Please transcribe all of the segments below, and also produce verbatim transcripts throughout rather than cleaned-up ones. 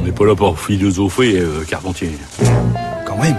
n'est pas là pour philosopher, euh, Carpentier. Quand même.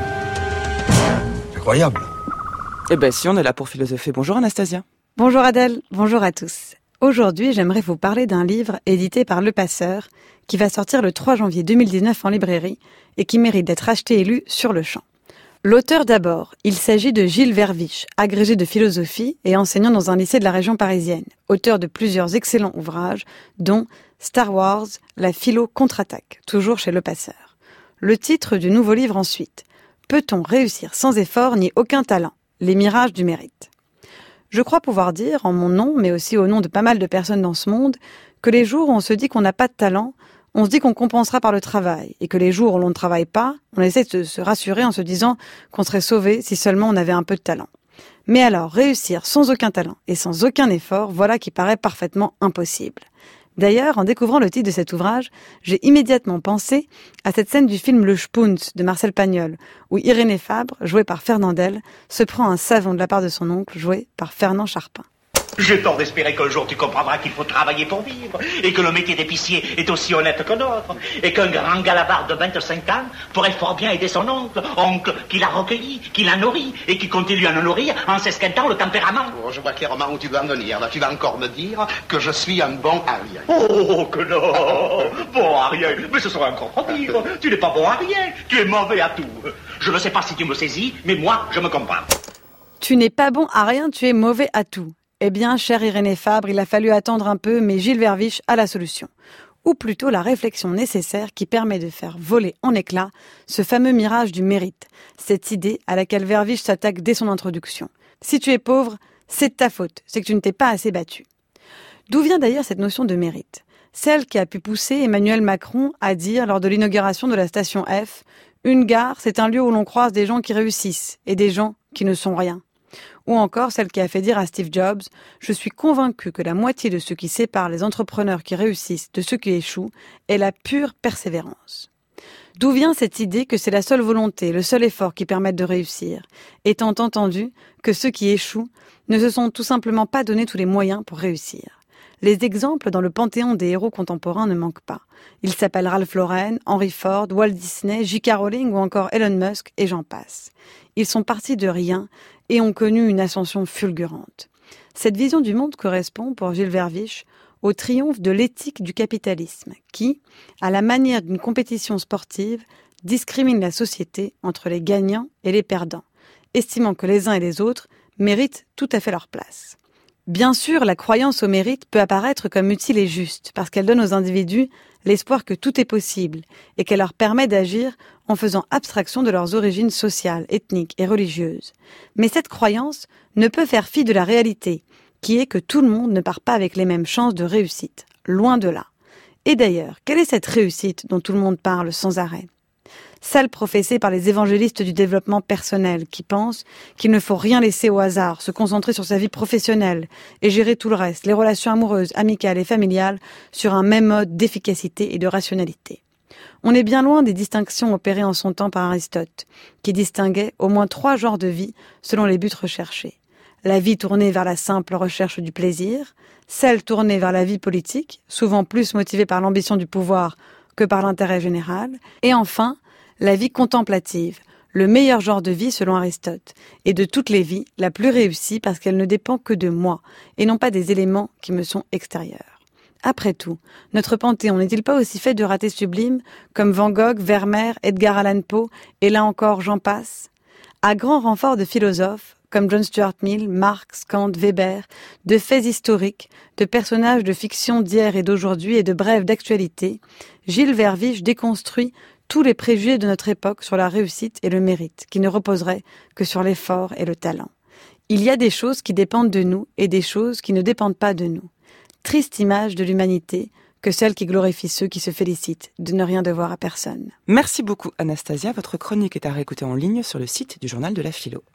C'est incroyable. Eh ben si, on est là pour philosopher. Bonjour Anastasia. Bonjour Adèle, bonjour à tous. Aujourd'hui, j'aimerais vous parler d'un livre édité par Le Passeur qui va sortir le trois janvier deux mille dix-neuf en librairie et qui mérite d'être acheté et lu sur le champ. L'auteur d'abord, il s'agit de Gilles Verviche, agrégé de philosophie et enseignant dans un lycée de la région parisienne, auteur de plusieurs excellents ouvrages, dont Star Wars, la philo contre-attaque, toujours chez Le Passeur. Le titre du nouveau livre ensuite, Peut-on réussir sans effort ni aucun talent ? Les mirages du mérite. Je crois pouvoir dire, en mon nom, mais aussi au nom de pas mal de personnes dans ce monde, que les jours où on se dit qu'on n'a pas de talent, on se dit qu'on compensera par le travail, et que les jours où l'on ne travaille pas, on essaie de se rassurer en se disant qu'on serait sauvé si seulement on avait un peu de talent. Mais alors, réussir sans aucun talent et sans aucun effort, voilà qui paraît parfaitement impossible. D'ailleurs, en découvrant le titre de cet ouvrage, j'ai immédiatement pensé à cette scène du film Le Spunz de Marcel Pagnol, où Irénée Fabre, jouée par Fernandel, se prend un savon de la part de son oncle, joué par Fernand Charpin. J'ai tort d'espérer qu'un jour tu comprendras qu'il faut travailler pour vivre, et que le métier d'épicier est aussi honnête que l'autre, et qu'un grand galabard de vingt-cinq ans pourrait fort bien aider son oncle, oncle qui l'a recueilli, qui l'a nourri, et qui continue à le nourrir en s'esquintant le tempérament. Oh, je vois clairement où tu vas en venir. Là, tu vas encore me dire que je suis un bon arrière. Oh, que non. Bon à rien, mais ce serait encore trop dire. Tu n'es pas bon à rien, tu es mauvais à tout. Je ne sais pas si tu me saisis, mais moi, je me comprends. Tu n'es pas bon à rien, tu es mauvais à tout. Eh bien, chère Irénée Fabre, il a fallu attendre un peu, mais Gilles Verviche a la solution. Ou plutôt la réflexion nécessaire qui permet de faire voler en éclats ce fameux mirage du mérite, cette idée à laquelle Verviche s'attaque dès son introduction. Si tu es pauvre, c'est de ta faute, c'est que tu ne t'es pas assez battu. D'où vient d'ailleurs cette notion de mérite ? Celle qui a pu pousser Emmanuel Macron à dire lors de l'inauguration de la station F « Une gare, c'est un lieu où l'on croise des gens qui réussissent et des gens qui ne sont rien ». Ou encore celle qui a fait dire à Steve Jobs « Je suis convaincu que la moitié de ce qui sépare les entrepreneurs qui réussissent de ceux qui échouent est la pure persévérance ». D'où vient cette idée que c'est la seule volonté, le seul effort qui permettent de réussir, étant entendu que ceux qui échouent ne se sont tout simplement pas donné tous les moyens pour réussir. Les exemples dans le panthéon des héros contemporains ne manquent pas. Ils s'appellent Ralph Lauren, Henry Ford, Walt Disney, J K Rowling ou encore Elon Musk, et j'en passe. Ils sont partis de rien et ont connu une ascension fulgurante. Cette vision du monde correspond, pour Gilles Verviche, au triomphe de l'éthique du capitalisme, qui, à la manière d'une compétition sportive, discrimine la société entre les gagnants et les perdants, estimant que les uns et les autres méritent tout à fait leur place. Bien sûr, la croyance au mérite peut apparaître comme utile et juste, parce qu'elle donne aux individus l'espoir que tout est possible, et qu'elle leur permet d'agir en faisant abstraction de leurs origines sociales, ethniques et religieuses. Mais cette croyance ne peut faire fi de la réalité, qui est que tout le monde ne part pas avec les mêmes chances de réussite, loin de là. Et d'ailleurs, quelle est cette réussite dont tout le monde parle sans arrêt ? Celle professée par les évangélistes du développement personnel qui pensent qu'il ne faut rien laisser au hasard, se concentrer sur sa vie professionnelle et gérer tout le reste, les relations amoureuses, amicales et familiales, sur un même mode d'efficacité et de rationalité. On est bien loin des distinctions opérées en son temps par Aristote, qui distinguait au moins trois genres de vie selon les buts recherchés. La vie tournée vers la simple recherche du plaisir, celle tournée vers la vie politique, souvent plus motivée par l'ambition du pouvoir que par l'intérêt général, et enfin, la vie contemplative, le meilleur genre de vie selon Aristote, et de toutes les vies, la plus réussie parce qu'elle ne dépend que de moi, et non pas des éléments qui me sont extérieurs. Après tout, notre panthéon n'est-il pas aussi fait de ratés sublimes comme Van Gogh, Vermeer, Edgar Allan Poe, et là encore j'en passe ? À grand renfort de philosophes, comme John Stuart Mill, Marx, Kant, Weber, de faits historiques, de personnages de fiction d'hier et d'aujourd'hui et de brèves d'actualité, Gilles Verviche déconstruit tous les préjugés de notre époque sur la réussite et le mérite, qui ne reposeraient que sur l'effort et le talent. Il y a des choses qui dépendent de nous et des choses qui ne dépendent pas de nous. Triste image de l'humanité que celle qui glorifie ceux qui se félicitent de ne rien devoir à personne. Merci beaucoup Anastasia, votre chronique est à réécouter en ligne sur le site du Journal de la Philo.